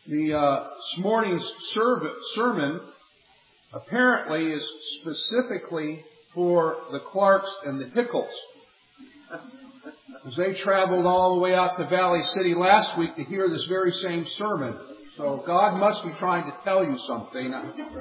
This morning's sermon apparently is specifically for the Clarks and the Hickles, as they traveled all the way out to Valley City last week to hear this very same sermon. So God must be trying to tell you something.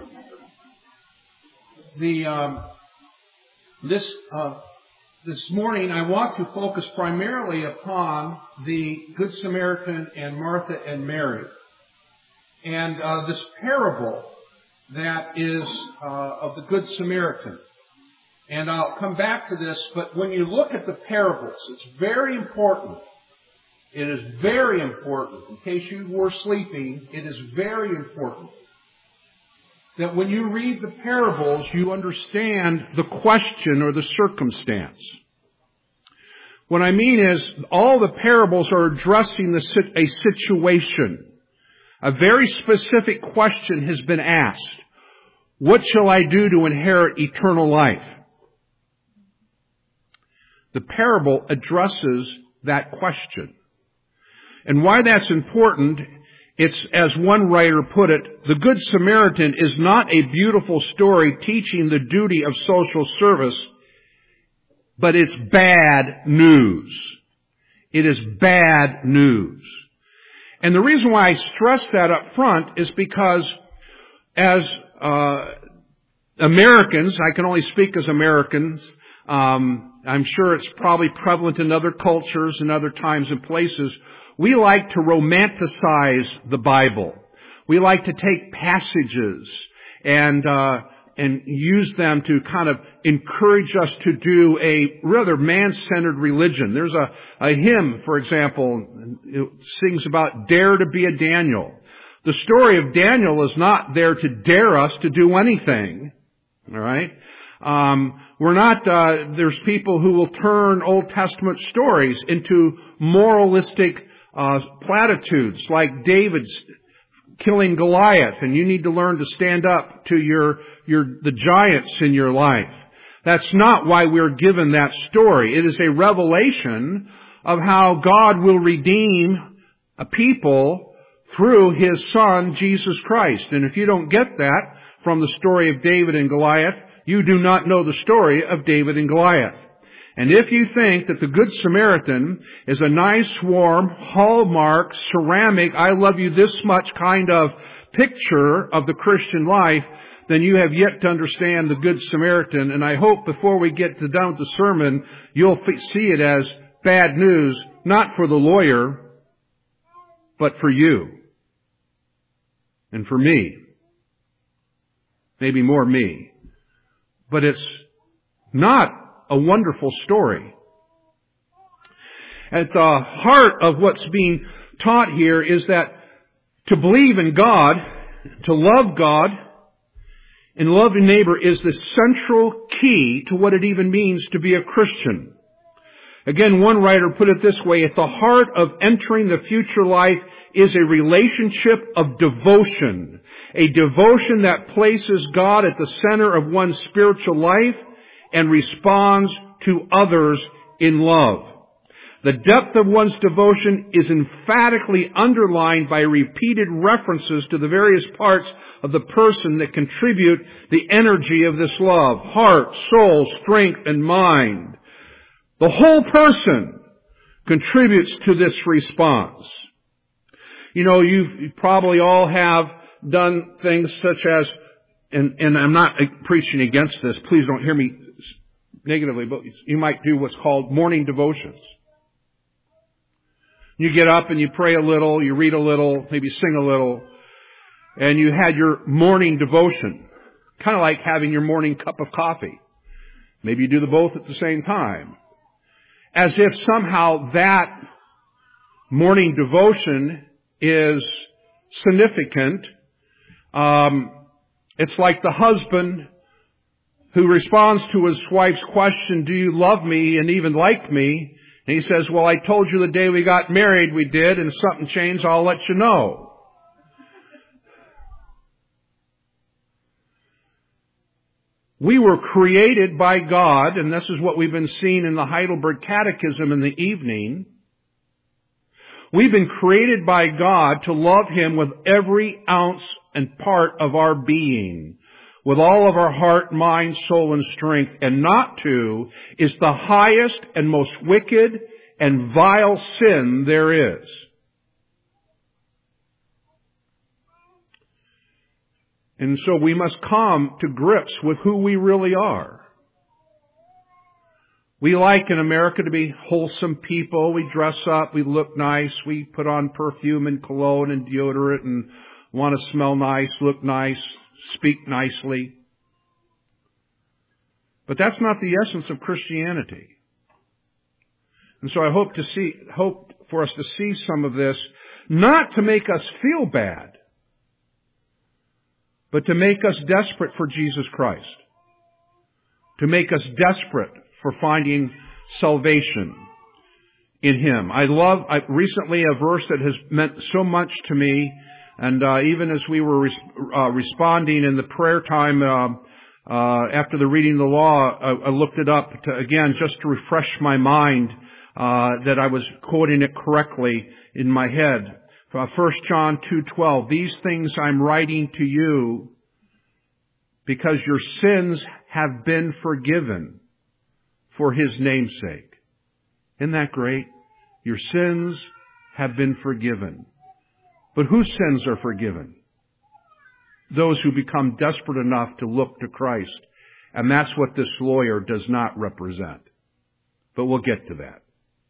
This morning I want to focus primarily upon the Good Samaritan and Martha and Mary. And this parable that is of the Good Samaritan. And I'll come back to this, but when you look at the parables, it's very important. It is very important. In case you were sleeping, it is very important that when you read the parables, you understand the question or the circumstance. What I mean is, all the parables are addressing a situation. A very specific question has been asked. What shall I do to inherit eternal life? The parable addresses that question. And why that's important, it's, as one writer put it, the Good Samaritan is not a beautiful story teaching the duty of social service, but it's bad news. It is bad news. And the reason why I stress that up front is because as Americans, I can only speak as Americans, I'm sure it's probably prevalent in other cultures and other times and places, we like to romanticize the Bible. We like to take passages and use them to kind of encourage us to do a rather man-centered religion. There's a hymn, for example, it sings about dare to be a Daniel. The story of Daniel is not there to dare us to do anything. All right? There's people who will turn Old Testament stories into moralistic platitudes, like David's killing Goliath, and you need to learn to stand up to the giants in your life. That's not why we're given that story. It is a revelation of how God will redeem a people through His Son, Jesus Christ. And if you don't get that from the story of David and Goliath, you do not know the story of David and Goliath. And if you think that the Good Samaritan is a nice, warm, hallmark, ceramic, I love you this much kind of picture of the Christian life, then you have yet to understand the Good Samaritan. And I hope before we get done with the sermon, you'll see it as bad news, not for the lawyer, but for you. And for me. Maybe more me. But it's not a wonderful story. At the heart of what's being taught here is that to believe in God, to love God, and love your neighbor is the central key to what it even means to be a Christian. Again, one writer put it this way, at the heart of entering the future life is a relationship of devotion. A devotion that places God at the center of one's spiritual life and responds to others in love. The depth of one's devotion is emphatically underlined by repeated references to the various parts of the person that contribute the energy of this love: heart, soul, strength, and mind. The whole person contributes to this response. You know, you probably all have done things such as, and I'm not preaching against this, please don't hear me negatively, but you might do what's called morning devotions. You get up and you pray a little, you read a little, maybe sing a little, and you had your morning devotion. Kind of like having your morning cup of coffee. Maybe you do the both at the same time. As if somehow that morning devotion is significant. It's like the husband who responds to his wife's question, do you love me and even like me? And he says, well, I told you the day we got married we did, and if something changed, I'll let you know. We were created by God, and this is what we've been seeing in the Heidelberg Catechism in the evening. We've been created by God to love Him with every ounce and part of our being, with all of our heart, mind, soul, and strength. And not to is the highest and most wicked and vile sin there is. And so we must come to grips with who we really are. We like in America to be wholesome people. We dress up, we look nice, we put on perfume and cologne and deodorant and want to smell nice, look nice, speak nicely. But that's not the essence of Christianity. And so I hope for us to see some of this, not to make us feel bad, but to make us desperate for Jesus Christ. To make us desperate for finding salvation in Him. I recently a verse that has meant so much to me, and even as we were responding in the prayer time after the reading of the law, I looked it up again just to refresh my mind that I was quoting it correctly in my head. 1 John 2:12, these things I'm writing to you because your sins have been forgiven for His name's sake. Isn't that great? Your sins have been forgiven. But whose sins are forgiven? Those who become desperate enough to look to Christ. And that's what this lawyer does not represent. But we'll get to that.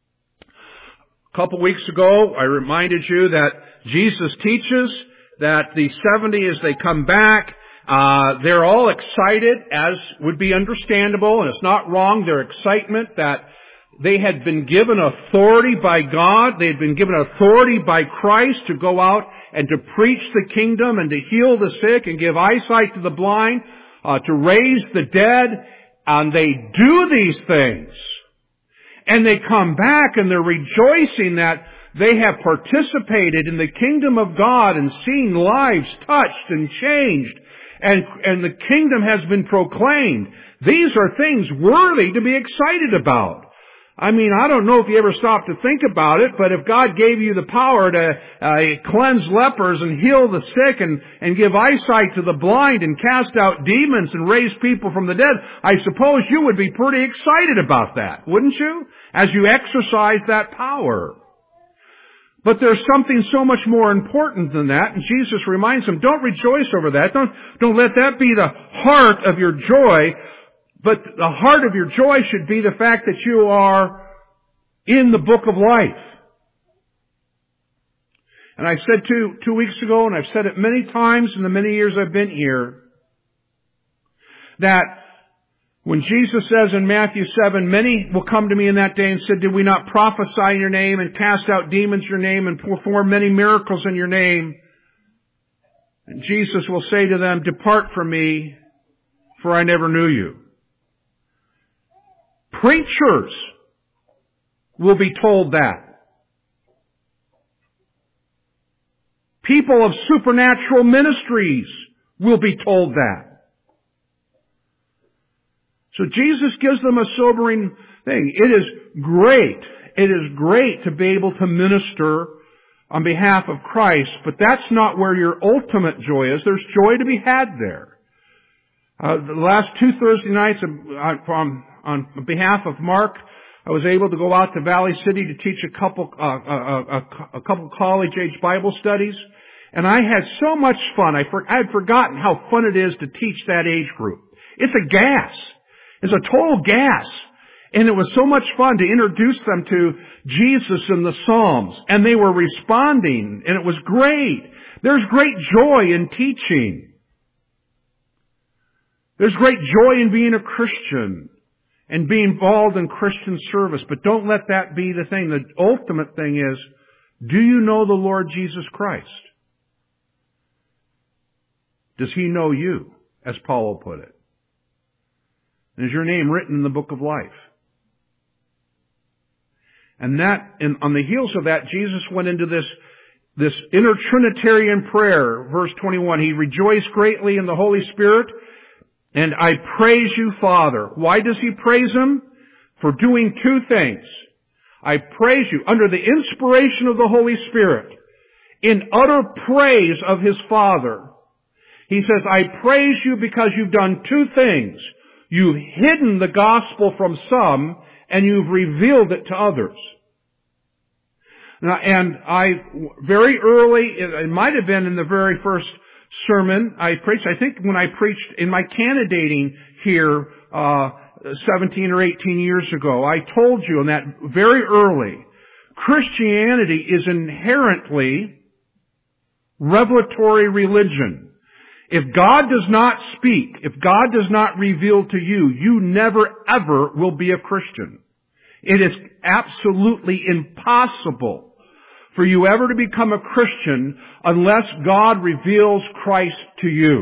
A couple weeks ago, I reminded you that Jesus teaches that the 70, as they come back, they're all excited, as would be understandable, and it's not wrong, their excitement that they had been given authority by God, they had been given authority by Christ to go out and to preach the kingdom and to heal the sick and give eyesight to the blind, to raise the dead, and they do these things. And they come back and they're rejoicing that they have participated in the kingdom of God and seen lives touched and changed. And the kingdom has been proclaimed. These are things worthy to be excited about. I mean, I don't know if you ever stop to think about it, but if God gave you the power to cleanse lepers and heal the sick and give eyesight to the blind and cast out demons and raise people from the dead, I suppose you would be pretty excited about that, wouldn't you? As you exercise that power. But there's something so much more important than that, and Jesus reminds them, don't rejoice over that. Don't let that be the heart of your joy. But the heart of your joy should be the fact that you are in the book of life. And I said two weeks ago, and I've said it many times in the many years I've been here, that when Jesus says in Matthew 7, many will come to me in that day and said, did we not prophesy in your name and cast out demons in your name and perform many miracles in your name? And Jesus will say to them, depart from me, for I never knew you. Preachers will be told that. People of supernatural ministries will be told that. So Jesus gives them a sobering thing. It is great. It is great to be able to minister on behalf of Christ, but that's not where your ultimate joy is. There's joy to be had there. The last 2 Thursday nights on behalf of Mark, I was able to go out to Valley City to teach a couple college-age Bible studies. And I had so much fun. I had forgotten how fun it is to teach that age group. It's a gas. It's a total gas. And it was so much fun to introduce them to Jesus and the Psalms. And they were responding. And it was great. There's great joy in teaching. There's great joy in being a Christian and being involved in Christian service. But don't let that be the thing. The ultimate thing is, do you know the Lord Jesus Christ? Does He know you, as Paul put it? And is your name written in the book of life? And on the heels of that, Jesus went into this inner Trinitarian prayer. Verse 21, He rejoiced greatly in the Holy Spirit, and I praise you, Father. Why does He praise Him? For doing 2 things. I praise you under the inspiration of the Holy Spirit in utter praise of his Father. He says, I praise you because you've done two things. You've hidden the gospel from some and you've revealed it to others. Now, and I, very early, it might have been in the very first sermon I preached, I think when I preached in my candidating here, 17 or 18 years ago, I told you in that very early, Christianity is inherently revelatory religion. If God does not speak, if God does not reveal to you, you never ever will be a Christian. It is absolutely impossible for you ever to become a Christian unless God reveals Christ to you.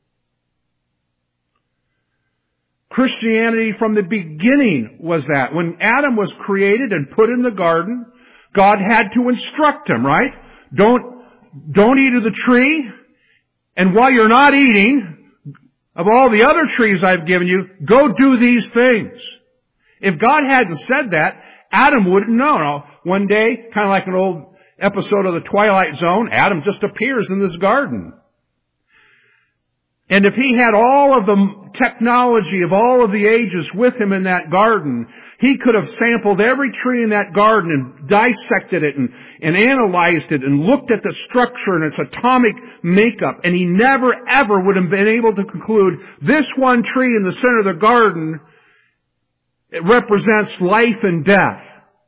Christianity from the beginning was that. When Adam was created and put in the garden, God had to instruct him, right? Don't eat of the tree. And while you're not eating of all the other trees I've given you, go do these things. If God hadn't said that, Adam wouldn't know. One day, kind of like an old episode of The Twilight Zone, Adam just appears in this garden. And if he had all of the technology of all of the ages with him in that garden, he could have sampled every tree in that garden and dissected it and analyzed it and looked at the structure and its atomic makeup. And he never ever would have been able to conclude this one tree in the center of the garden, it represents life and death.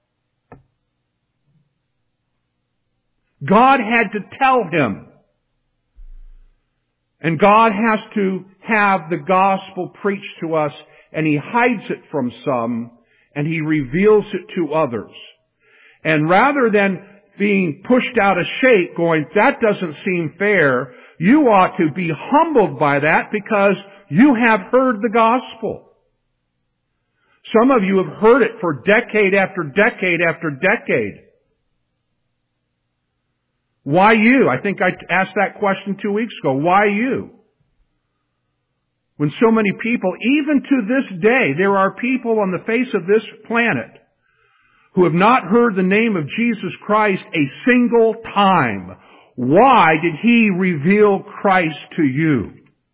God had to tell him. And God has to have the gospel preached to us, and he hides it from some, and he reveals it to others. And rather than being pushed out of shape, going, that doesn't seem fair, you ought to be humbled by that because you have heard the gospel. Some of you have heard it for decade after decade after decade. Why you? I think I asked that question 2 weeks ago. Why you? When so many people, even to this day, there are people on the face of this planet who have not heard the name of Jesus Christ a single time. Why did he reveal Christ to you?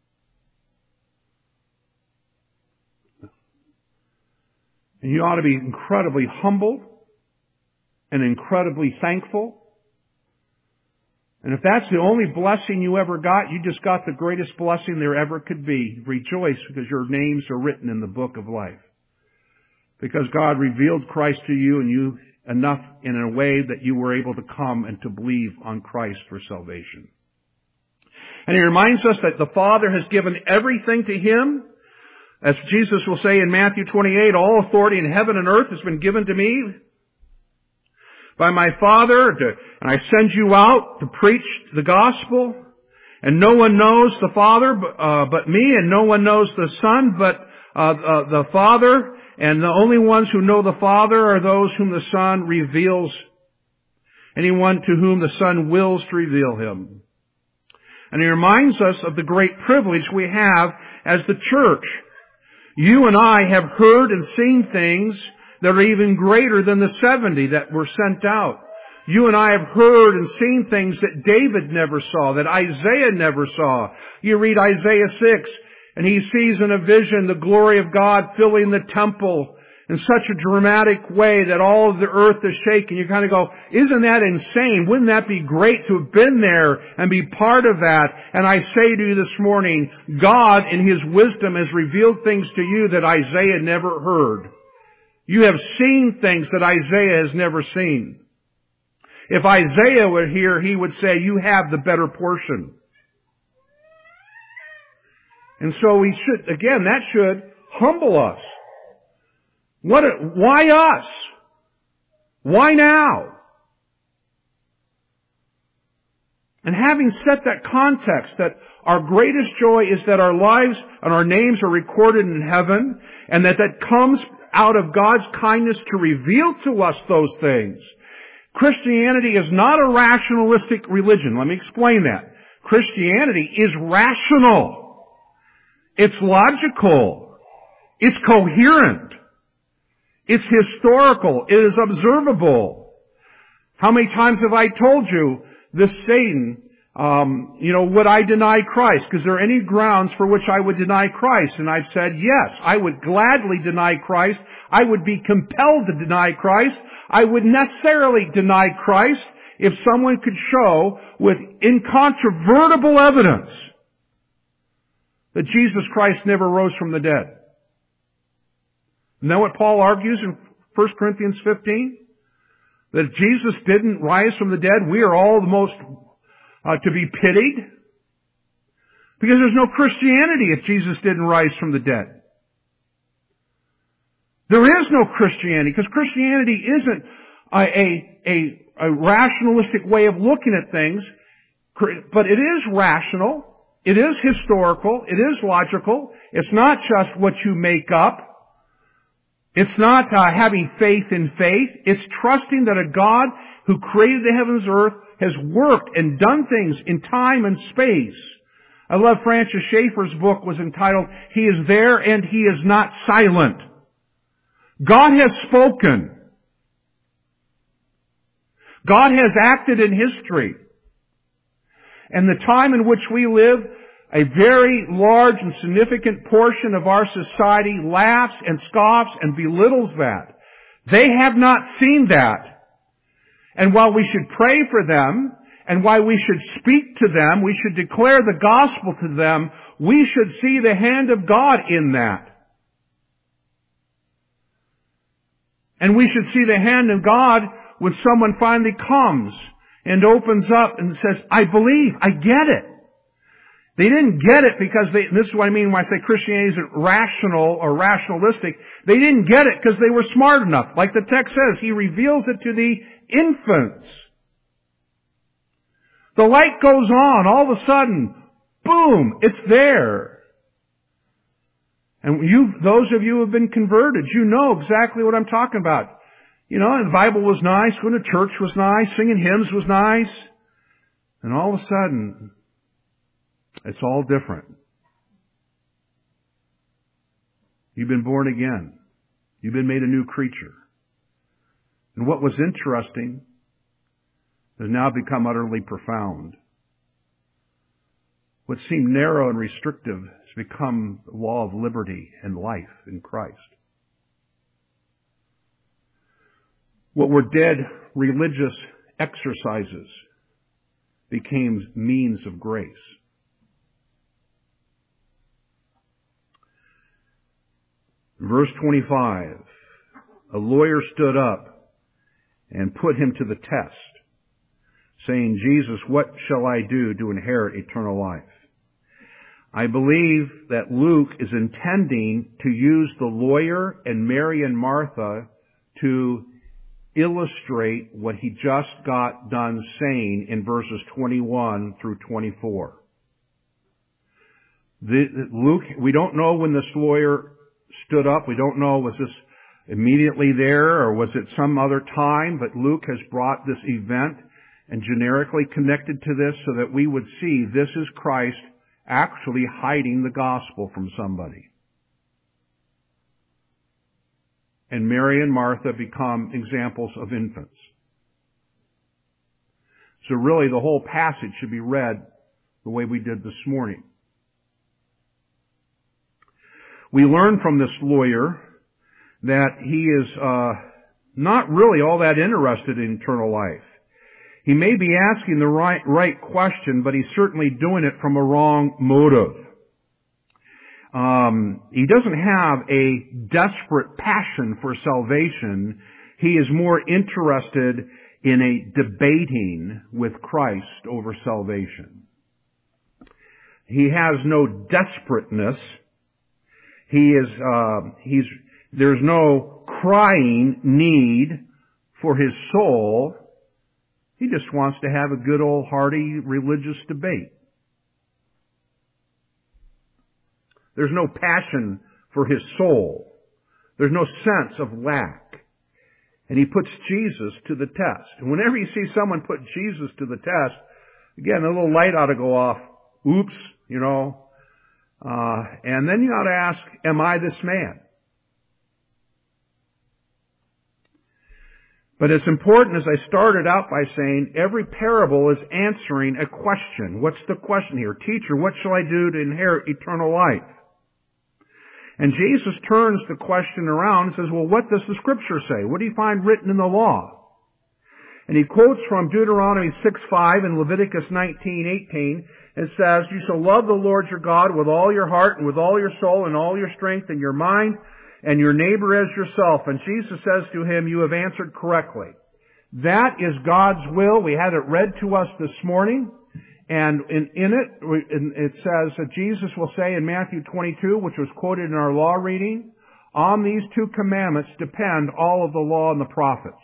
And you ought to be incredibly humble and incredibly thankful. And if that's the only blessing you ever got, you just got the greatest blessing there ever could be. Rejoice because your names are written in the book of life. Because God revealed Christ to you and you enough in a way that you were able to come and to believe on Christ for salvation. And he reminds us that the Father has given everything to him. As Jesus will say in Matthew 28, all authority in heaven and earth has been given to me by my Father, and I send you out to preach the gospel. And no one knows the Father but me, and no one knows the Son but the Father. And the only ones who know the Father are those whom the Son reveals, anyone to whom the Son wills to reveal him. And he reminds us of the great privilege we have as the church. You and I have heard and seen things that are even greater than the 70 that were sent out. You and I have heard and seen things that David never saw, that Isaiah never saw. You read Isaiah 6, and he sees in a vision the glory of God filling the temple in such a dramatic way that all of the earth is shaking. You kind of go, isn't that insane? Wouldn't that be great to have been there and be part of that? And I say to you this morning, God in his wisdom has revealed things to you that Isaiah never heard. You have seen things that Isaiah has never seen. If Isaiah were here, he would say, you have the better portion. And so we should, again, that should humble us. Why us? Why now? And having set that context that our greatest joy is that our lives and our names are recorded in heaven, and that comes out of God's kindness to reveal to us those things. Christianity is not a rationalistic religion. Let me explain that. Christianity is rational. It's logical. It's coherent. It's historical. It is observable. How many times have I told you this Satan, would I deny Christ? Because there are any grounds for which I would deny Christ? And I've said, yes, I would gladly deny Christ. I would be compelled to deny Christ. I would necessarily deny Christ if someone could show with incontrovertible evidence that Jesus Christ never rose from the dead. Isn't that what Paul argues in 1 Corinthians 15? That if Jesus didn't rise from the dead, we are all the most to be pitied. Because there's no Christianity if Jesus didn't rise from the dead. There is no Christianity, because Christianity isn't a rationalistic way of looking at things, but it is rational, it is historical, it is logical. It's not just what you make up. It's not having faith in faith. It's trusting that a God who created the heavens and earth has worked and done things in time and space. I love Francis Schaeffer's book was entitled, He is There and He is Not Silent. God has spoken. God has acted in history. And the time in which we live, a very large and significant portion of our society laughs and scoffs and belittles that. They have not seen that. And while we should pray for them, and while we should speak to them, we should declare the gospel to them, we should see the hand of God in that. And we should see the hand of God when someone finally comes and opens up and says, I believe, I get it. They didn't get it because this is what I mean when I say Christianity isn't rational or rationalistic. They didn't get it because they were smart enough. Like the text says, He reveals it to the infants. The light goes on, all of a sudden, boom, it's there. And those of you who have been converted, you know exactly what I'm talking about. The Bible was nice, going to church was nice, singing hymns was nice. And all of a sudden, it's all different. You've been born again. You've been made a new creature. And what was interesting has now become utterly profound. What seemed narrow and restrictive has become the law of liberty and life in Christ. What were dead religious exercises became means of grace. Verse 25, a lawyer stood up and put him to the test, saying, Jesus, what shall I do to inherit eternal life? I believe that Luke is intending to use the lawyer and Mary and Martha to illustrate what he just got done saying in verses 21 through 24. Luke, we don't know when this lawyer stood up. We don't know, was this immediately there or was it some other time? But Luke has brought this event and generically connected to this so that we would see this is Christ actually hiding the gospel from somebody. And Mary and Martha become examples of infants. So really the whole passage should be read the way we did this morning. We learn from this lawyer that he is not really all that interested in eternal life. He may be asking the right question, but he's certainly doing it from a wrong motive. He doesn't have a desperate passion for salvation. He is more interested in a debating with Christ over salvation. He has no desperateness. There's no crying need for his soul. He just wants to have a good old hearty religious debate. There's no passion for his soul. There's no sense of lack. And he puts Jesus to the test. And whenever you see someone put Jesus to the test, again, a little light ought to go off. Oops, and then you ought to ask, am I this man? But it's important, as I started out by saying, every parable is answering a question. What's the question here? Teacher, what shall I do to inherit eternal life? And Jesus turns the question around and says, well, what does the Scripture say? What do you find written in the law? And he quotes from Deuteronomy 6:5 and Leviticus 19:18. It says, you shall love the Lord your God with all your heart and with all your soul and all your strength and your mind, and your neighbor as yourself. And Jesus says to him, you have answered correctly. That is God's will. We had it read to us this morning. And in it says that Jesus will say in Matthew 22, which was quoted in our law reading, on these two commandments depend all of the law and the prophets.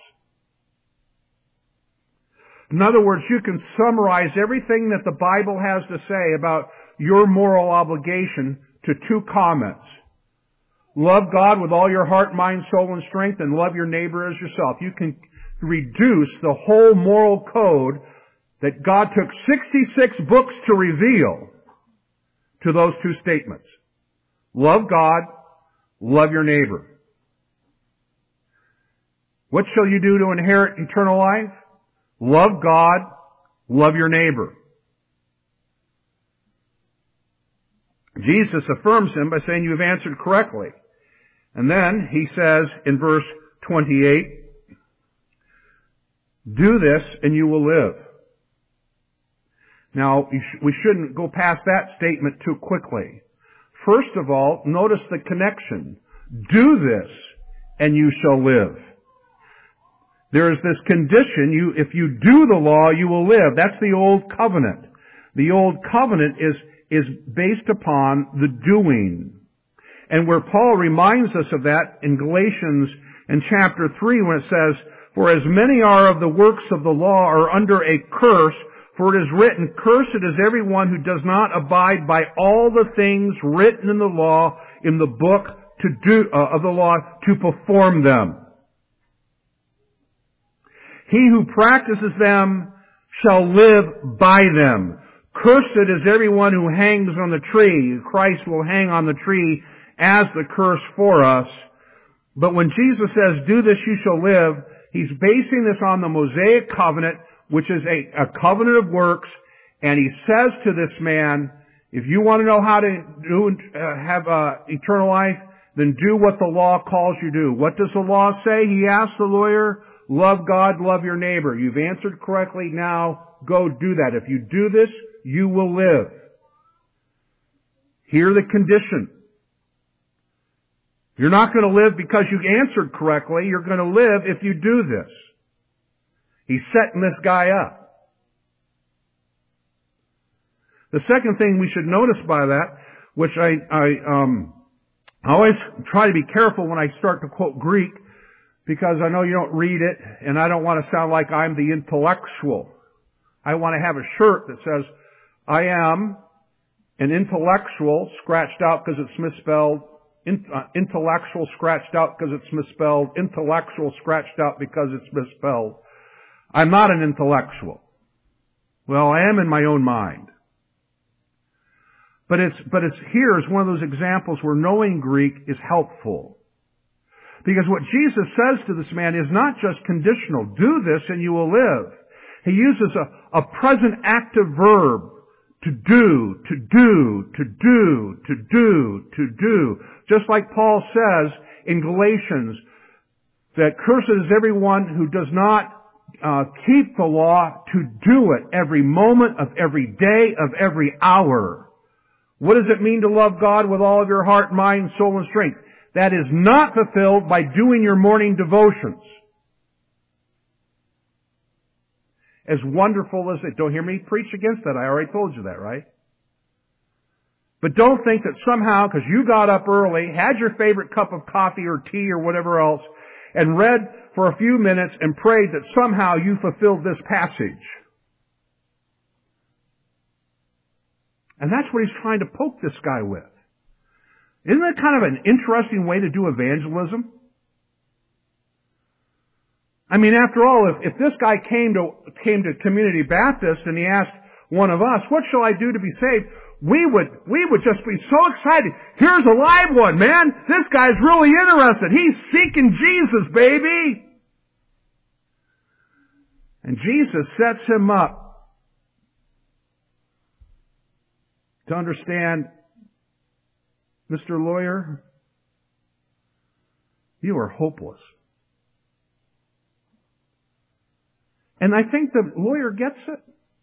In other words, you can summarize everything that the Bible has to say about your moral obligation to two comments. Love God with all your heart, mind, soul, and strength, and love your neighbor as yourself. You can reduce the whole moral code that God took 66 books to reveal to those two statements. Love God, love your neighbor. What shall you do to inherit eternal life? Love God, love your neighbor. Jesus affirms him by saying, you have answered correctly. And then he says in verse 28, do this and you will live. Now, we shouldn't go past that statement too quickly. First of all, notice the connection. Do this and you shall live. There is this condition, if you do the law, you will live. That's the old covenant. The old covenant is based upon the doing. And where Paul reminds us of that in Galatians in chapter 3 when it says, for as many are of the works of the law are under a curse, for it is written, cursed is everyone who does not abide by all the things written in the law, in the book of the law, to perform them. He who practices them shall live by them. Cursed is everyone who hangs on the tree. Christ will hang on the tree as the curse for us. But when Jesus says, do this, you shall live, he's basing this on the Mosaic covenant, which is a covenant of works. And he says to this man, if you want to know how to have eternal life, then do what the law calls you to do. What does the law say? He asked the lawyer, love God, love your neighbor. You've answered correctly. Now go do that. If you do this, you will live. Hear the condition. You're not going to live because you answered correctly. You're going to live if you do this. He's setting this guy up. The second thing we should notice by that, which I always try to be careful when I start to quote Greek, because I know you don't read it, and I don't want to sound like I'm the intellectual. I want to have a shirt that says, I am an intellectual, scratched out because it's misspelled, intellectual scratched out because it's misspelled, intellectual scratched out because it's misspelled. I'm not an intellectual. Well, I am in my own mind. But here's one of those examples where knowing Greek is helpful. Because what Jesus says to this man is not just conditional. Do this and you will live. He uses a present active verb. To do, to do, to do, to do, to do. Just like Paul says in Galatians, that cursed is everyone who does not keep the law to do it every moment of every day of every hour. What does it mean to love God with all of your heart, mind, soul, and strength? That is not fulfilled by doing your morning devotions. As wonderful as it, don't hear me preach against that. I already told you that, right? But don't think that somehow, because you got up early, had your favorite cup of coffee or tea or whatever else, and read for a few minutes and prayed that somehow you fulfilled this passage. And that's what he's trying to poke this guy with. Isn't that kind of an interesting way to do evangelism? I mean, after all, if this guy came to Community Baptist and he asked one of us, what shall I do to be saved? We would just be so excited. Here's a live one, man. This guy's really interested. He's seeking Jesus, baby. And Jesus sets him up to understand, Mr. Lawyer, you are hopeless. And I think the lawyer gets it.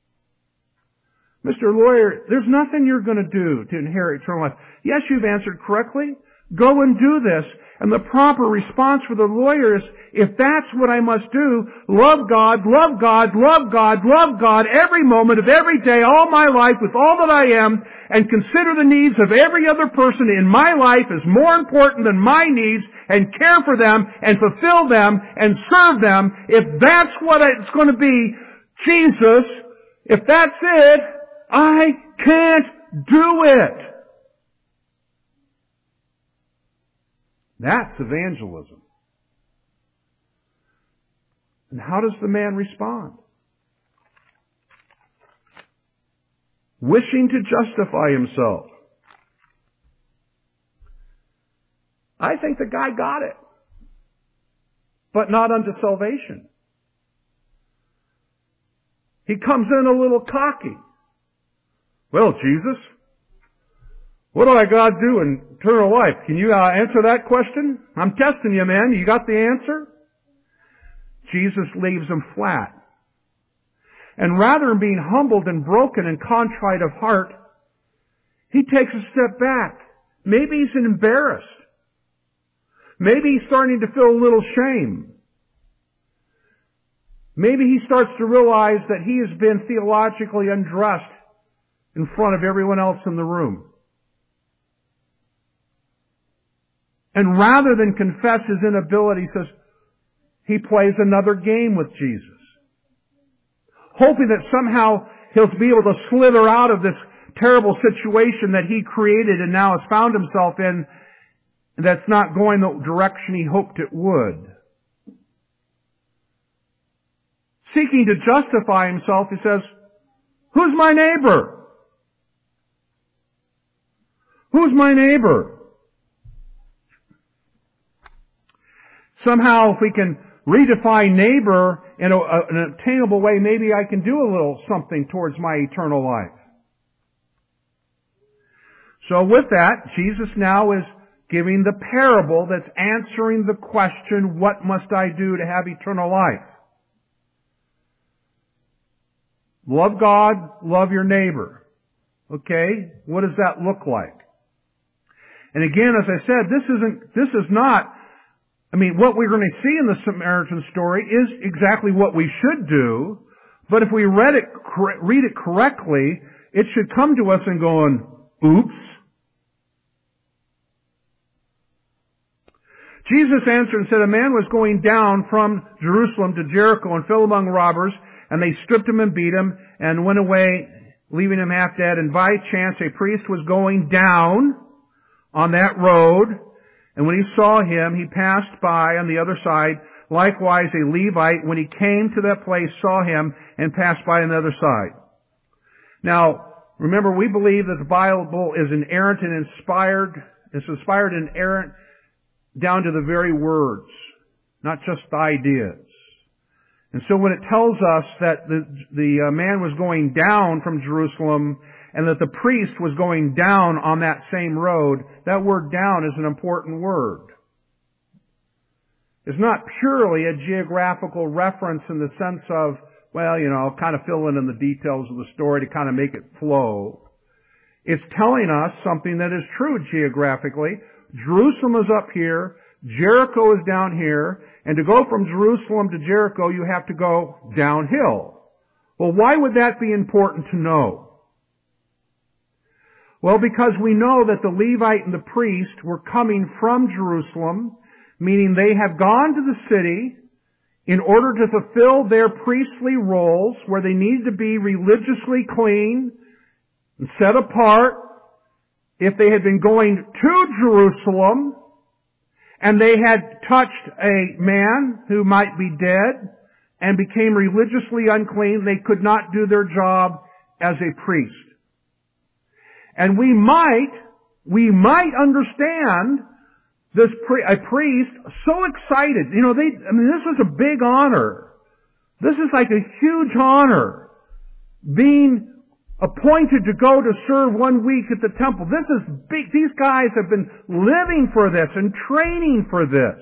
Mr. Lawyer, there's nothing you're going to do to inherit eternal life. Yes, you've answered correctly. Go and do this. And the proper response for the lawyer is, if that's what I must do, love God, love God, love God, love God every moment of every day, all my life, with all that I am, and consider the needs of every other person in my life as more important than my needs, and care for them, and fulfill them, and serve them. If that's what it's going to be, Jesus, if that's it, I can't do it. That's evangelism. And how does the man respond? Wishing to justify himself. I think the guy got it, but not unto salvation. He comes in a little cocky. Well, Jesus, what do I got to do in eternal life? Can you answer that question? I'm testing you, man. You got the answer? Jesus leaves him flat. And rather than being humbled and broken and contrite of heart, he takes a step back. Maybe he's embarrassed. Maybe he's starting to feel a little shame. Maybe he starts to realize that he has been theologically undressed in front of everyone else in the room. And rather than confess his inability, he plays another game with Jesus, hoping that somehow he'll be able to slither out of this terrible situation that he created and now has found himself in, that's not going the direction he hoped it would. Seeking to justify himself, he says, who's my neighbor? Who's my neighbor? Somehow, if we can redefine neighbor in an attainable way, maybe I can do a little something towards my eternal life. So with that, Jesus now is giving the parable that's answering the question, what must I do to have eternal life? Love God, love your neighbor. Okay? What does that look like? And again, as I said, this is not, what we're going to see in the Samaritan story is exactly what we should do, but if we read it correctly, it should come to us and going, oops. Jesus answered and said, a man was going down from Jerusalem to Jericho and fell among robbers, and they stripped him and beat him and went away, leaving him half dead. And by chance a priest was going down on that road, and when he saw him, he passed by on the other side. Likewise a Levite, when he came to that place, saw him and passed by on the other side. Now, remember, we believe that the Bible is inerrant and inspired. It's inspired and inerrant down to the very words, not just ideas. And so when it tells us that the man was going down from Jerusalem and that the priest was going down on that same road, that word down is an important word. It's not purely a geographical reference in the sense of, kind of fill in the details of the story to kind of make it flow. It's telling us something that is true geographically. Jerusalem is up here, Jericho is down here, and to go from Jerusalem to Jericho, you have to go downhill. Well, why would that be important to know? Well, because we know that the Levite and the priest were coming from Jerusalem, meaning they have gone to the city in order to fulfill their priestly roles where they needed to be religiously clean and set apart. If they had been going to Jerusalem and they had touched a man who might be dead and became religiously unclean, they could not do their job as a priest. And we might understand a priest so excited. This was a big honor This is like a huge honor, being appointed to go to serve 1 week at the temple. This is big. These guys have been living for this and training for this.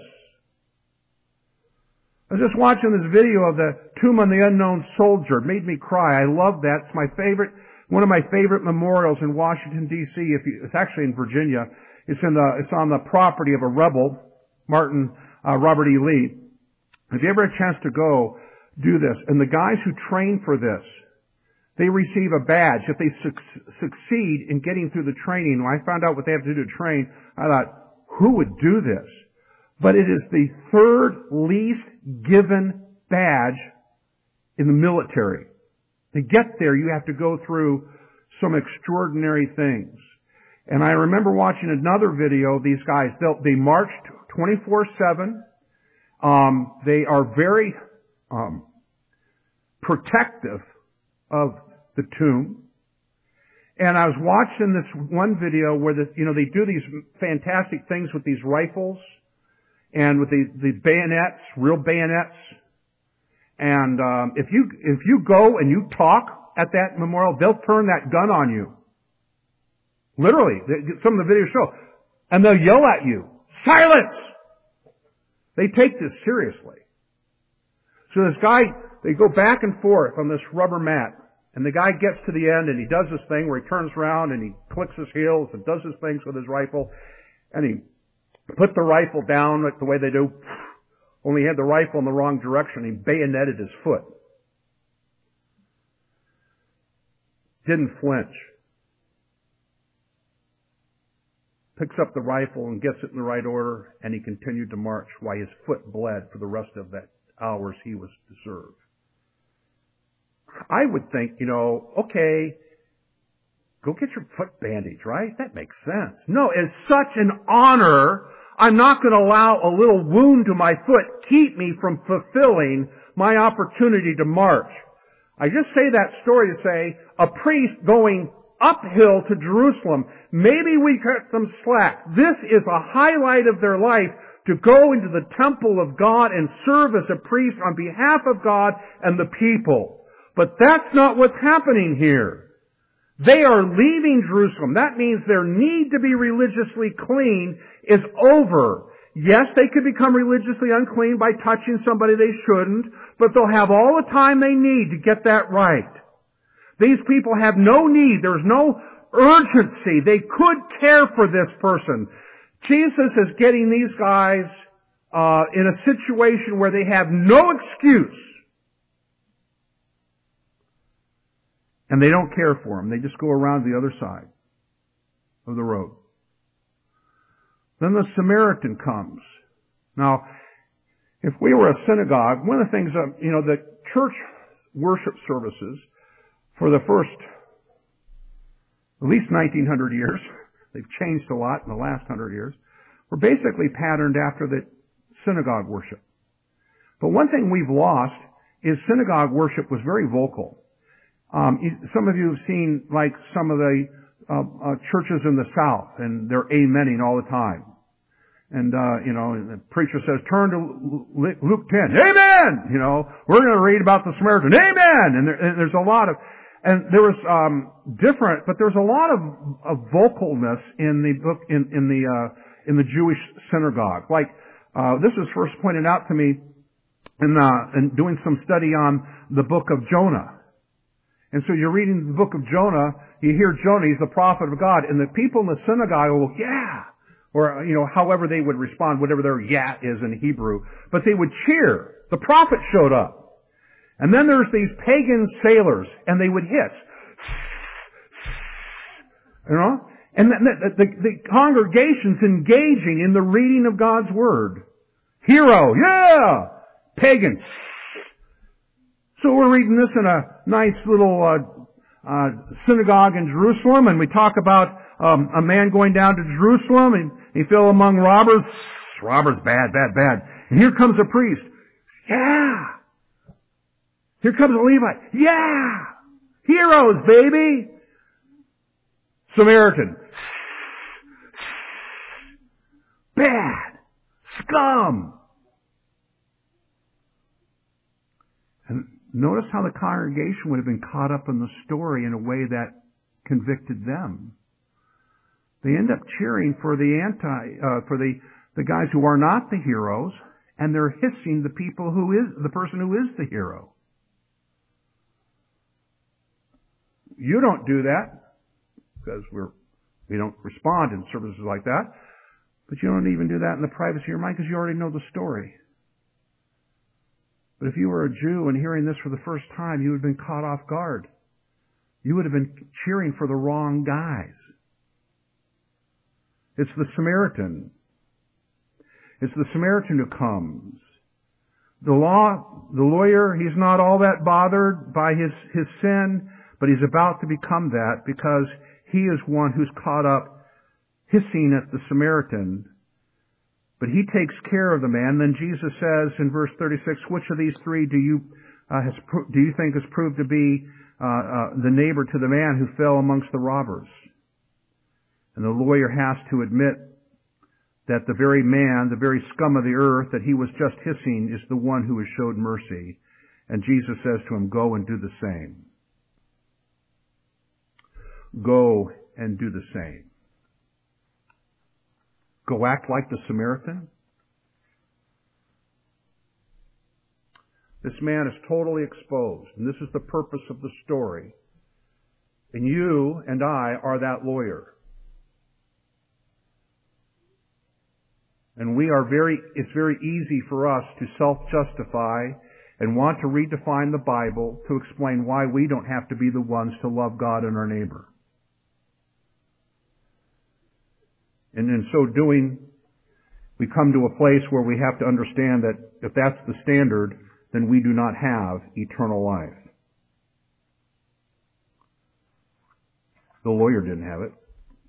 I was just watching this video of the Tomb of the Unknown Soldier. It made me cry. I love that. It's my favorite, one of my favorite memorials in Washington, D.C. It's actually in Virginia. It's on the property of a rebel, Robert E. Lee. If you ever have a chance to go, do this. And the guys who train for this, they receive a badge. If they succeed in getting through the training, when I found out what they have to do to train, I thought, who would do this? But it is the third least given badge in the military. To get there, you have to go through some extraordinary things. And I remember watching another video. These guys, they marched 24/7. They are very protective of the tomb. And I was watching this one video where they do these fantastic things with these rifles and with the bayonets, real bayonets. And if you go and you talk at that memorial, they'll turn that gun on you. Literally, some of the videos show. And they'll yell at you, "Silence!" They take this seriously. So this guy, they go back and forth on this rubber mat. And the guy gets to the end and he does this thing where he turns around and he clicks his heels and does his things with his rifle. And he put the rifle down like the way they do. Only he had the rifle in the wrong direction. He bayoneted his foot. Didn't flinch. Picks up the rifle and gets it in the right order, and he continued to march while his foot bled for the rest of that hours he was to serve. I would think, okay, go get your foot bandaged, right? That makes sense. No, it's such an honor. I'm not going to allow a little wound to my foot keep me from fulfilling my opportunity to march. I just say that story to say a priest going uphill to Jerusalem. Maybe we cut them slack. This is a highlight of their life, to go into the temple of God and serve as a priest on behalf of God and the people. But that's not what's happening here. They are leaving Jerusalem. That means their need to be religiously clean is over. Yes, they could become religiously unclean by touching somebody they shouldn't, but they'll have all the time they need to get that right. These people have no need. There's no urgency. They could care for this person. Jesus is getting these guys in a situation where they have no excuse. And they don't care for him. They just go around the other side of the road. Then the Samaritan comes. Now, if we were a synagogue, one of the things, the church worship services for the first, at least 1900 years, they've changed a lot in the last 100 years, were basically patterned after the synagogue worship. But one thing we've lost is synagogue worship was very vocal. Some of you have seen like some of the churches in the South, and they're amening all the time. And the preacher says, turn to Luke 10. Amen! We're going to read about the Samaritan. Amen! And there's a lot of, and there was but there's a lot of vocalness in the book, in the Jewish synagogue. Like, this was first pointed out to me in doing some study on the book of Jonah. And so you're reading the book of Jonah, you hear Jonah, he's the prophet of God, and the people in the synagogue will, yeah, or, however they would respond, whatever their yeah is in Hebrew, but they would cheer. The prophet showed up. And then there's these pagan sailors, and they would hiss. And the congregation's engaging in the reading of God's Word. Hero, yeah! Pagans. So we're reading this in a nice little synagogue in Jerusalem, and we talk about a man going down to Jerusalem, and he fell among robbers. Robbers, bad. And here comes a priest. Yeah! Here comes a Levite. Yeah! Heroes, baby! Samaritan. Bad. Scum. And notice how the congregation would have been caught up in the story in a way that convicted them. They end up cheering for the guys who are not the heroes, and they're hissing the person who is the hero. You don't do that because we don't respond in services like that. But you don't even do that in the privacy of your mind because you already know the story. But if you were a Jew and hearing this for the first time, you would have been caught off guard. You would have been cheering for the wrong guys. It's the Samaritan. It's the Samaritan who comes. The lawyer, he's not all that bothered by his sin, but he's about to become that because he is one who's caught up hissing at the Samaritan. But he takes care of the man. Then Jesus says in verse 36, which of these three do you think has proved to be the neighbor to the man who fell amongst the robbers? And the lawyer has to admit that the very man, the very scum of the earth that he was just hissing is the one who has showed mercy. And Jesus says to him, go and do the same. Go and do the same. Go act like the Samaritan? This man is totally exposed, and this is the purpose of the story. And you and I are that lawyer. And it's very easy for us to self-justify and want to redefine the Bible to explain why we don't have to be the ones to love God and our neighbor. And in so doing, we come to a place where we have to understand that if that's the standard, then we do not have eternal life. The lawyer didn't have it.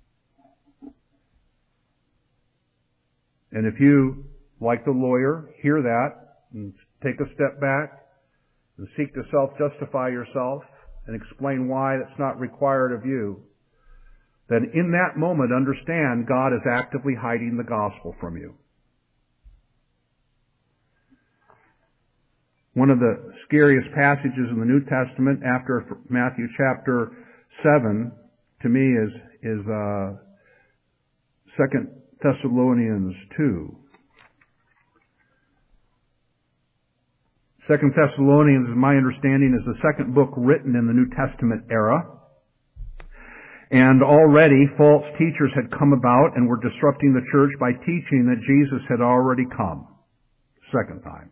And if you, like the lawyer, hear that and take a step back and seek to self-justify yourself and explain why that's not required of you, then in that moment understand God is actively hiding the gospel from you. One of the scariest passages in the New Testament after Matthew chapter 7 to me is 2 Thessalonians 2. 2 Thessalonians, in my understanding, is the second book written in the New Testament era. And already false teachers had come about and were disrupting the church by teaching that Jesus had already come. Second time.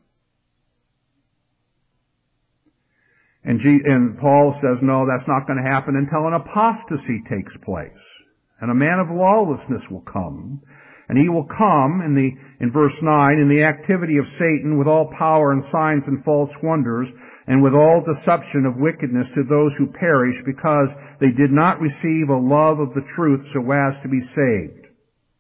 And Paul says, no, that's not going to happen until an apostasy takes place. And a man of lawlessness will come. And he will come, in verse 9, in the activity of Satan with all power and signs and false wonders, and with all deception of wickedness to those who perish, because they did not receive a love of the truth so as to be saved.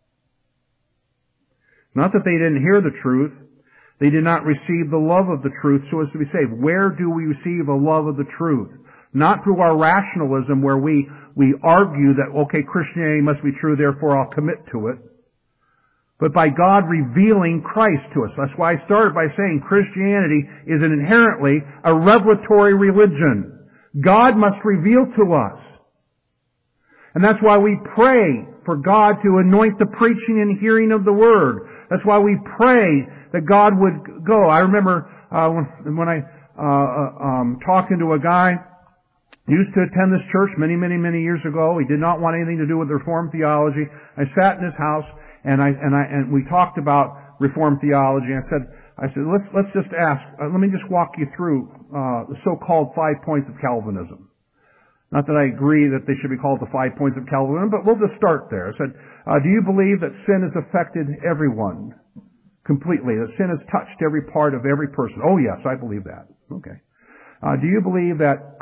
Not that they didn't hear the truth. They did not receive the love of the truth so as to be saved. Where do we receive a love of the truth? Not through our rationalism where we argue that, okay, Christianity must be true, therefore I'll commit to it. But by God revealing Christ to us. That's why I started by saying Christianity is inherently a revelatory religion. God must reveal to us. And that's why we pray for God to anoint the preaching and hearing of the Word. That's why we pray that God would go. I remember when I talking to a guy who used to attend this church many years ago. He did not want anything to do with Reformed theology. I sat in his house and we talked about Reformed theology. I said, let's just ask. Let me just walk you through the so-called 5 points of Calvinism. Not that I agree that they should be called the 5 points of Calvinism, but we'll just start there. I said, do you believe that sin has affected everyone completely? That sin has touched every part of every person? Oh yes, I believe that. Okay. Do you believe that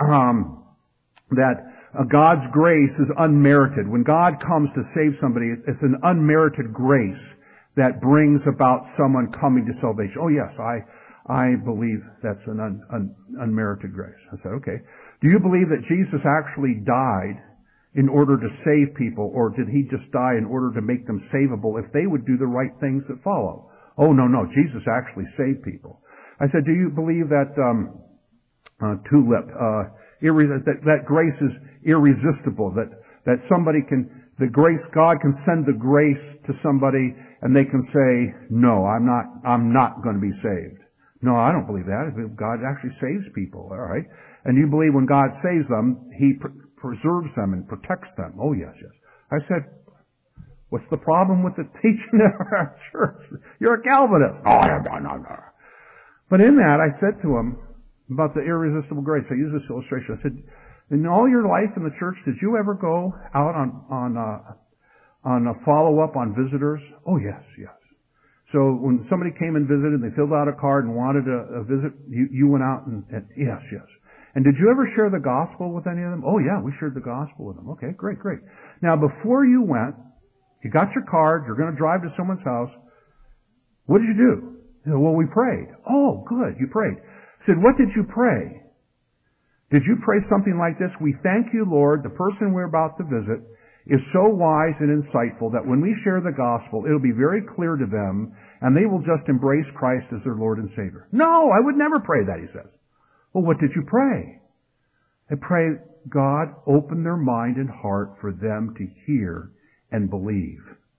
God's grace is unmerited? When God comes to save somebody, it's an unmerited grace that brings about someone coming to salvation. Oh yes, I believe that's an unmerited grace. I said, okay. Do you believe that Jesus actually died in order to save people, or did he just die in order to make them savable if they would do the right things that follow? Oh no, Jesus actually saved people. I said, do you believe that tulip. That grace is irresistible. That somebody can, the grace, God can send the grace to somebody and they can say, no, I'm not going to be saved. No, I don't believe that. God actually saves people, all right? And you believe when God saves them, He preserves them and protects them. Oh, yes, yes. I said, what's the problem with the teaching of our church? You're a Calvinist. Oh, no. But in that, I said to him about the irresistible grace. I used this illustration. I said, in all your life in the church, did you ever go out on a follow-up on visitors? Oh, yes. So when somebody came and visited, they filled out a card and wanted a visit, you went out and yes. And did you ever share the gospel with any of them? Oh, yeah, we shared the gospel with them. Okay, great. Now, before you went, you got your card, you're going to drive to someone's house. What did you do? Well, we prayed. Oh, good, you prayed. I said, what did you pray? Did you pray something like this? We thank you, Lord, the person we're about to visit is so wise and insightful that when we share the gospel, it'll be very clear to them and they will just embrace Christ as their Lord and Savior. No, I would never pray that, he says. Well, what did you pray? I pray, God, open their mind and heart for them to hear and believe.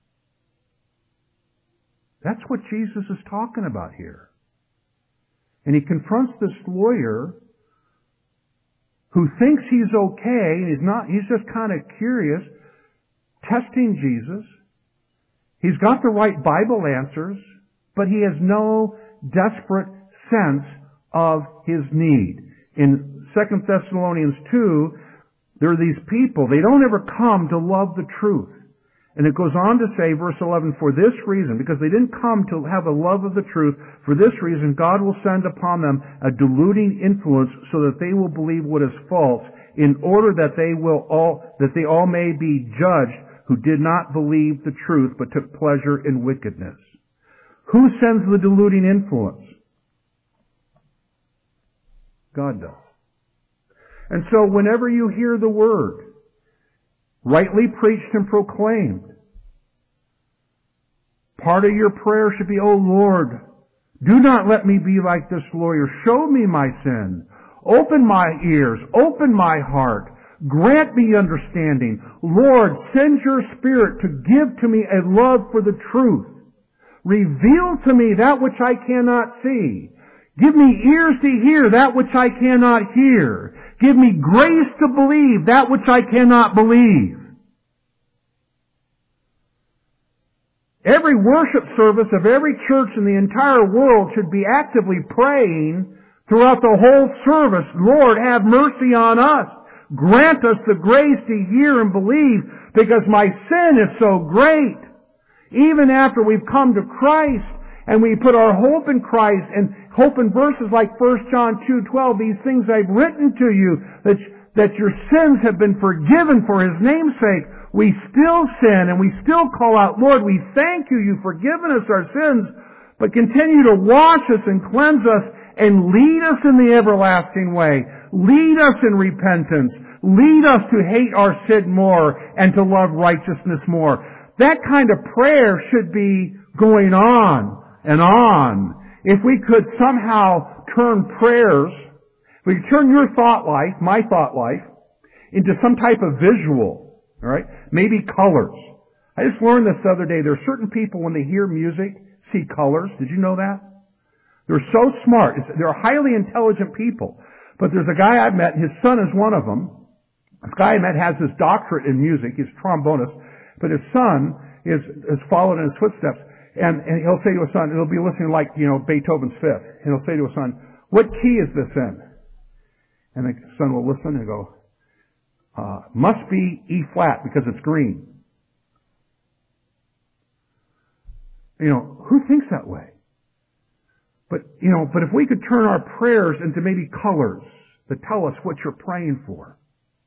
That's what Jesus is talking about here. And he confronts this lawyer who thinks he's okay, and he's just kind of curious, testing Jesus. He's got the right Bible answers, but he has no desperate sense of his need. In 2 Thessalonians 2, there are these people, they don't ever come to love the truth. And it goes on to say, verse 11, for this reason, because they didn't come to have a love of the truth, for this reason God will send upon them a deluding influence so that they will believe what is false, in order that they all may be judged who did not believe the truth but took pleasure in wickedness. Who sends the deluding influence? God does. And so whenever you hear the word, rightly preached and proclaimed, part of your prayer should be, oh Lord, do not let me be like this lawyer. Show me my sin. Open my ears. Open my heart. Grant me understanding. Lord, send your Spirit to give to me a love for the truth. Reveal to me that which I cannot see. Give me ears to hear that which I cannot hear. Give me grace to believe that which I cannot believe. Every worship service of every church in the entire world should be actively praying throughout the whole service, Lord, have mercy on us. Grant us the grace to hear and believe, because my sin is so great. Even after we've come to Christ and we put our hope in Christ and hope in verses like 1 John 2:12, these things I've written to you, that your sins have been forgiven for His name's sake, we still sin and we still call out, Lord, we thank you, you've forgiven us our sins, but continue to wash us and cleanse us and lead us in the everlasting way. Lead us in repentance. Lead us to hate our sin more and to love righteousness more. That kind of prayer should be going on and on. If we could somehow turn prayers, if we could turn your thought life, my thought life, into some type of visual, all right? Maybe colors. I just learned this the other day. There are certain people, when they hear music, see colors. Did you know that? They're so smart. They're highly intelligent people. But there's a guy I've met, his son is one of them. This guy I met has this doctorate in music. He's a trombonist. But his son has followed in his footsteps. And he'll say to his son, he'll be listening like, Beethoven's Fifth. And he'll say to his son, what key is this in? And the son will listen and go, must be E flat because it's green. Who thinks that way? But if we could turn our prayers into maybe colors that tell us what you're praying for.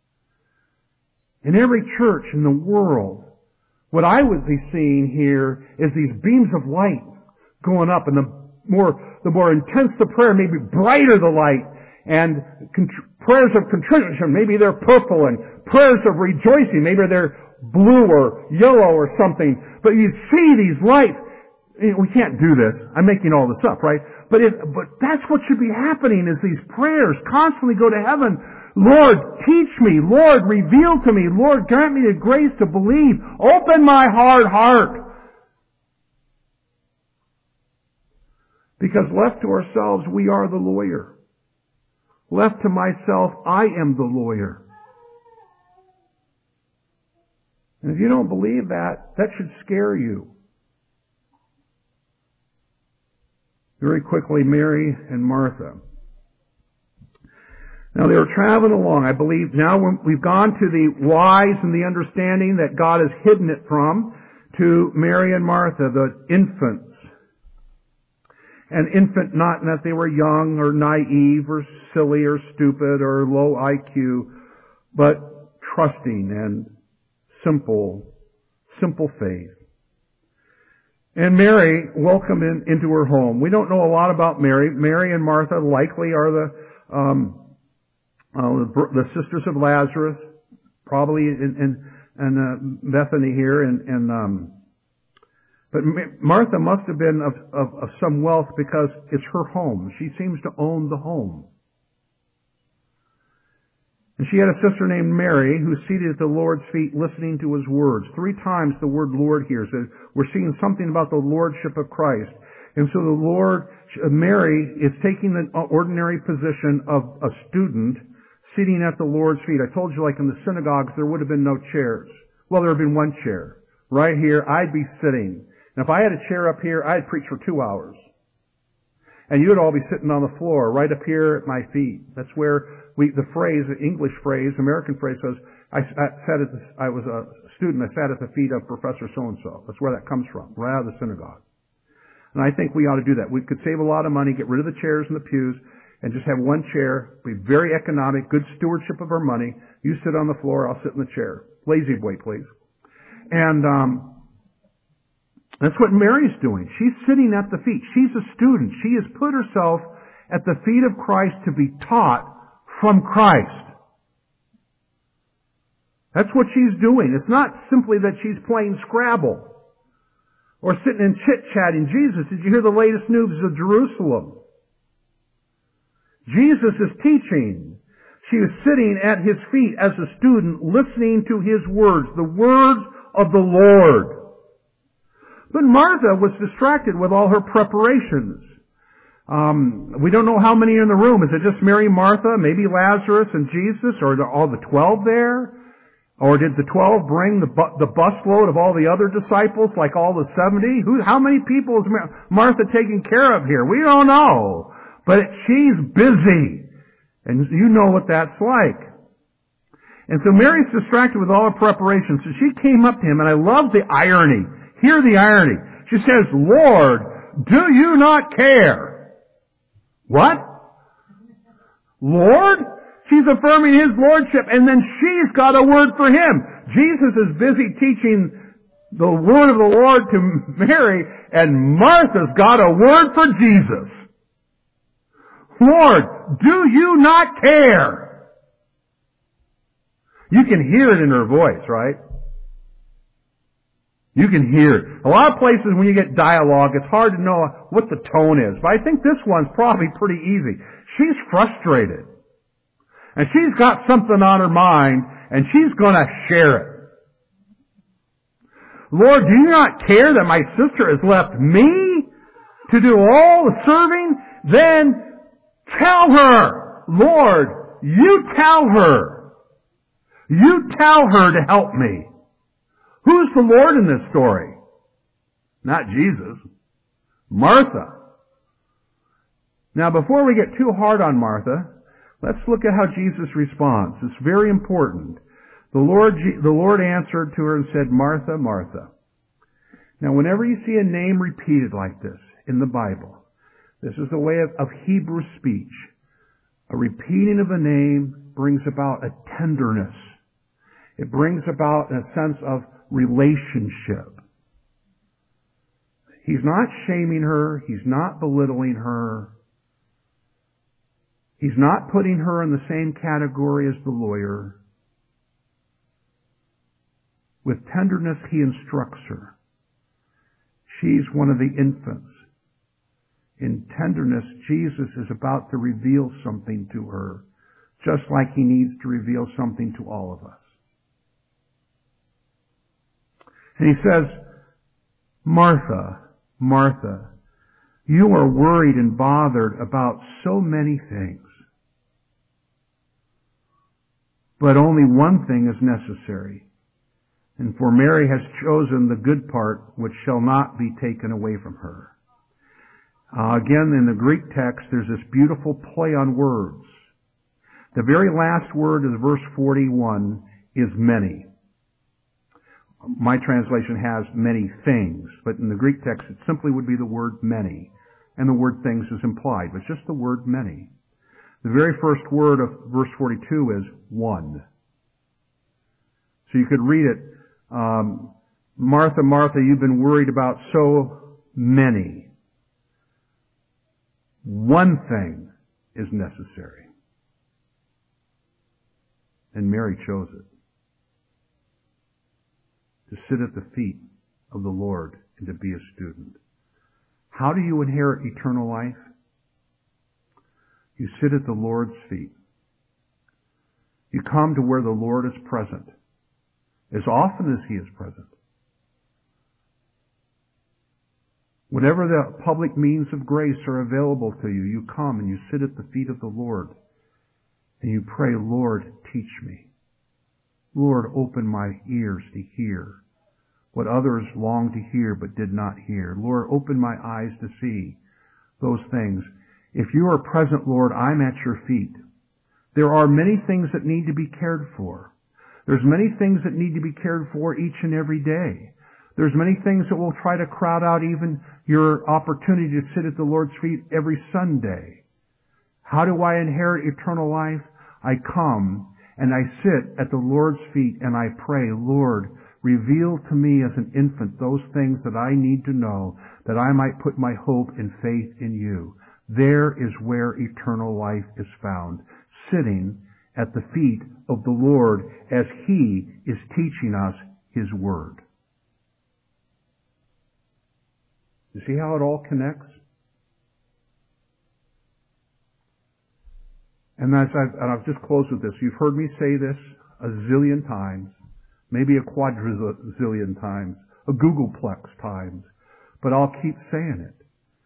In every church in the world, what I would be seeing here is these beams of light going up, and the more intense the prayer, maybe brighter the light, and prayers of contrition, maybe they're purple, and prayers of rejoicing, maybe they're blue or yellow or something. But you see these lights. We can't do this. I'm making all this up, right? But that's what should be happening is these prayers constantly go to heaven. Lord, teach me. Lord, reveal to me. Lord, grant me the grace to believe. Open my hard heart. Because left to ourselves, we are the lawyer. Left to myself, I am the lawyer. And if you don't believe that, that should scare you. Very quickly, Mary and Martha. Now they were traveling along. I believe now we've gone to the whys and the understanding that God has hidden it from, to Mary and Martha, the infants. An infant not in that they were young or naive or silly or stupid or low IQ, but trusting and simple faith. And Mary welcomed into her home. We don't know a lot about Mary. Mary and Martha likely are the sisters of Lazarus, probably in Bethany here. But Martha must have been of some wealth because it's her home. She seems to own the home. And she had a sister named Mary who's seated at the Lord's feet listening to His words. 3 times the word Lord here. So we're seeing something about the lordship of Christ. And so Mary is taking the ordinary position of a student sitting at the Lord's feet. I told you like in the synagogues there would have been no chairs. Well, there would have been one chair. Right here, I'd be sitting. And if I had a chair up here, I'd preach for 2 hours. And you'd all be sitting on the floor, right up here at my feet. That's where the English phrase, American phrase says, I was a student, I sat at the feet of Professor so-and-so. That's where that comes from, right out of the synagogue. And I think we ought to do that. We could save a lot of money, get rid of the chairs and the pews, and just have one chair, be very economic, good stewardship of our money. You sit on the floor, I'll sit in the chair. Lazy boy, please. And, that's what Mary's doing. She's sitting at the feet. She's a student. She has put herself at the feet of Christ to be taught from Christ. That's what she's doing. It's not simply that she's playing Scrabble or sitting and chit-chatting. Jesus, did you hear the latest news of Jerusalem? Jesus is teaching. She is sitting at His feet as a student, listening to His words, the words of the Lord. But Martha was distracted with all her preparations. We don't know how many are in the room. Is it just Mary, Martha, maybe Lazarus and Jesus, or are all the 12 there? Or did the 12 bring the busload of all the other disciples, like all the 70? How many people is Martha taking care of here? We don't know. But she's busy. And you know what that's like. And so Mary's distracted with all her preparations. So she came up to Him, and I love the irony. Hear the irony. She says, Lord, do you not care? What? Lord? She's affirming His lordship, and then she's got a word for Him. Jesus is busy teaching the word of the Lord to Mary, and Martha's got a word for Jesus. Lord, do you not care? You can hear it in her voice, right? You can hear it. A lot of places when you get dialogue, it's hard to know what the tone is. But I think this one's probably pretty easy. She's frustrated. And she's got something on her mind, and she's going to share it. Lord, do you not care that my sister has left me to do all the serving? Then tell her, Lord, you tell her. You tell her to help me. Who's the Lord in this story? Not Jesus. Martha. Now, before we get too hard on Martha, let's look at how Jesus responds. It's very important. The Lord answered to her and said, Martha, Martha. Now, whenever you see a name repeated like this in the Bible, this is the way of Hebrew speech. A repeating of a name brings about a tenderness. It brings about a sense of relationship. He's not shaming her. He's not belittling her. He's not putting her in the same category as the lawyer. With tenderness, He instructs her. She's one of the infants. In tenderness, Jesus is about to reveal something to her, just like he needs to reveal something to all of us. And he says, Martha, Martha, you are worried and bothered about so many things. But only one thing is necessary. And for Mary has chosen the good part, which shall not be taken away from her. Again, in the Greek text, there's this beautiful play on words. The very last word of verse 41 is many. My translation has many things, but in the Greek text it simply would be the word many. And the word things is implied, but it's just the word many. The very first word of verse 42 is one. So you could read it, Martha, Martha, you've been worried about so many. One thing is necessary. And Mary chose it. To sit at the feet of the Lord and to be a student. How do you inherit eternal life? You sit at the Lord's feet. You come to where the Lord is present, as often as he is present. Whatever the public means of grace are available to you, you come and you sit at the feet of the Lord. And you pray, Lord, teach me. Lord, open my ears to hear what others long to hear but did not hear. Lord, open my eyes to see those things. If you are present, Lord, I'm at your feet. There are many things that need to be cared for. There's many things that need to be cared for each and every day. There's many things that will try to crowd out even your opportunity to sit at the Lord's feet every Sunday. How do I inherit eternal life? I come and I sit at the Lord's feet and I pray, Lord, reveal to me as an infant those things that I need to know, that I might put my hope and faith in you. There is where eternal life is found, sitting at the feet of the Lord as he is teaching us his word. You see how it all connects? And I've just closed with this. You've heard me say this a zillion times, maybe a quadrazillion times, a Googleplex times, but I'll keep saying it.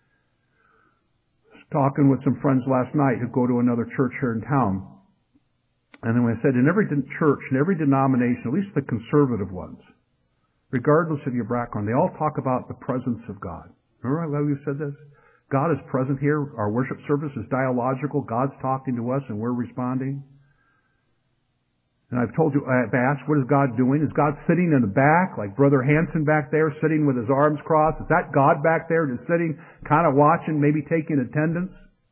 I was talking with some friends last night who go to another church here in town. And then I said, in every church, in every denomination, at least the conservative ones, regardless of your background, they all talk about the presence of God. Remember how we've said this? God is present here. Our worship service is dialogical. God's talking to us and we're responding. And I've told you, I've asked, what is God doing? Is God sitting in the back, like Brother Hanson back there, sitting with his arms crossed? Is that God back there just sitting, kind of watching, maybe taking attendance?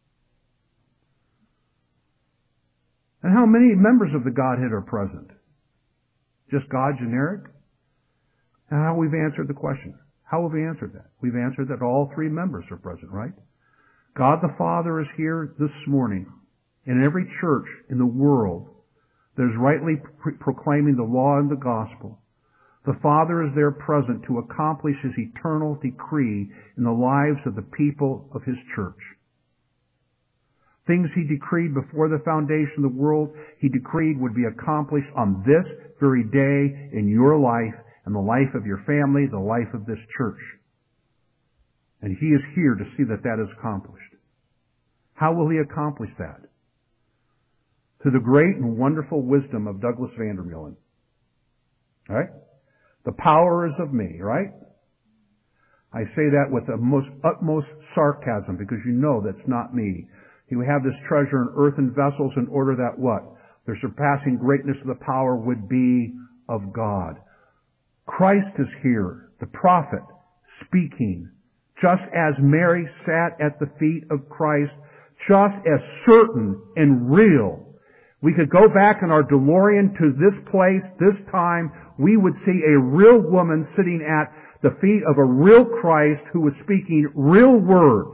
And how many members of the Godhead are present? Just God generic? And how we've answered the question. How have we answered that? We've answered that all three members are present, right? God the Father is here this morning in every church in the world that is rightly proclaiming the law and the gospel. The Father is there present to accomplish his eternal decree in the lives of the people of his church. Things he decreed before the foundation of the world, he decreed would be accomplished on this very day in your life and the life of your family, the life of this church. And he is here to see that that is accomplished. How will he accomplish that? Through the great and wonderful wisdom of Douglas Vandermeulen. Right? The power is of me, right? I say that with the utmost sarcasm because you know that's not me. You have this treasure in earthen vessels in order that what? The surpassing greatness of the power would be of God. Christ is here, the prophet, speaking. Just as Mary sat at the feet of Christ, just as certain and real. We could go back in our DeLorean to this place, this time, we would see a real woman sitting at the feet of a real Christ who was speaking real words.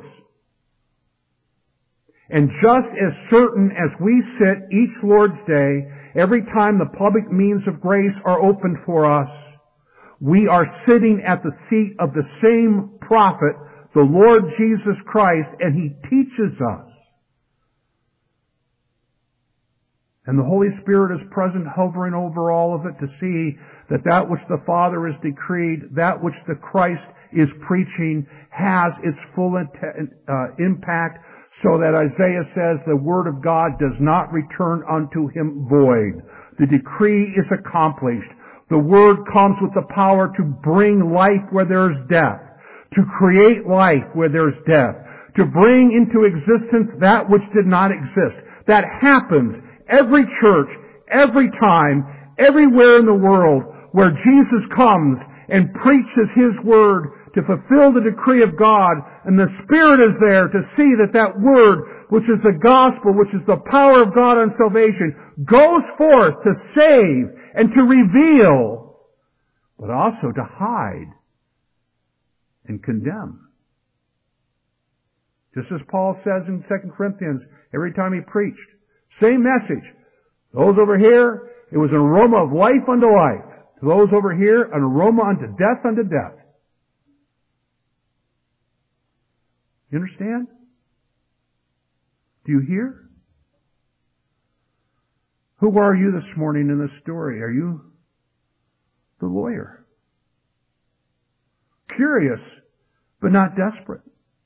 And just as certain as we sit each Lord's Day, every time the public means of grace are opened for us, We are sitting at the seat of the same prophet, the Lord Jesus Christ, and He teaches us. And the Holy Spirit is present, hovering over all of it, to see that that which the Father has decreed, that which the Christ is preaching, has its full impact, so that Isaiah says the Word of God does not return unto Him void. The decree is accomplished. The Word comes with the power to bring life where there is death, to create life where there is death, to bring into existence that which did not exist. That happens every church, every time, everywhere in the world where Jesus comes and preaches His Word to fulfill the decree of God, and the Spirit is there to see that that Word, which is the gospel, which is the power of God on salvation, goes forth to save and to reveal, but also to hide and condemn. Just as Paul says in 2 Corinthians, every time he preached, same message. Those over here, it was an aroma of life unto life. To those over here, an aroma unto death unto death. You understand? Do you hear? Who are you this morning in this story? Are you the lawyer? Curious, but not desperate.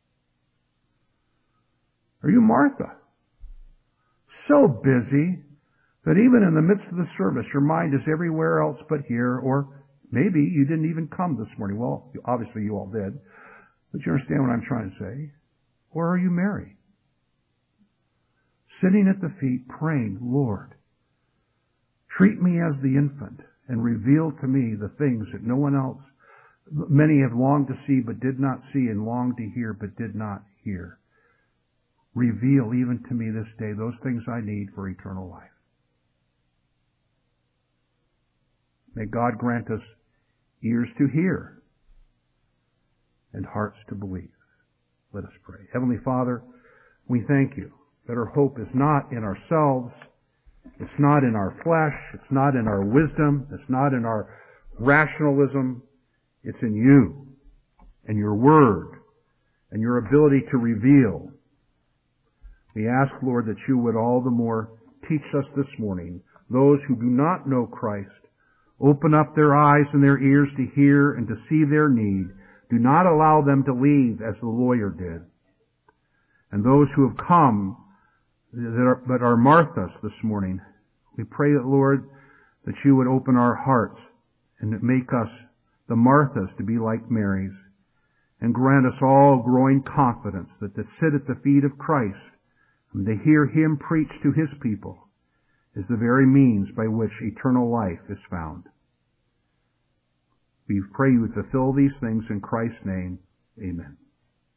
Are you Martha? So busy that even in the midst of the service, your mind is everywhere else but here, or maybe you didn't even come this morning. Well, obviously you all did, but you understand what I'm trying to say. Or are you Mary? Sitting at the feet, praying, Lord, treat me as the infant and reveal to me the things that no one else, many have longed to see but did not see, and longed to hear but did not hear. Reveal even to me this day those things I need for eternal life. May God grant us ears to hear and hearts to believe. Let us pray. Heavenly Father, we thank You that our hope is not in ourselves, it's not in our flesh, it's not in our wisdom, it's not in our rationalism, it's in You and Your Word and Your ability to reveal. We ask, Lord, that You would all the more teach us this morning, those who do not know Christ, open up their eyes and their ears to hear and to see their need. Do not allow them to leave as the lawyer did. And those who have come but are Marthas this morning, we pray that, Lord, that You would open our hearts and make us the Marthas to be like Mary's, and grant us all growing confidence that to sit at the feet of Christ and to hear Him preach to His people is the very means by which eternal life is found. We pray You would fulfill these things in Christ's name. Amen.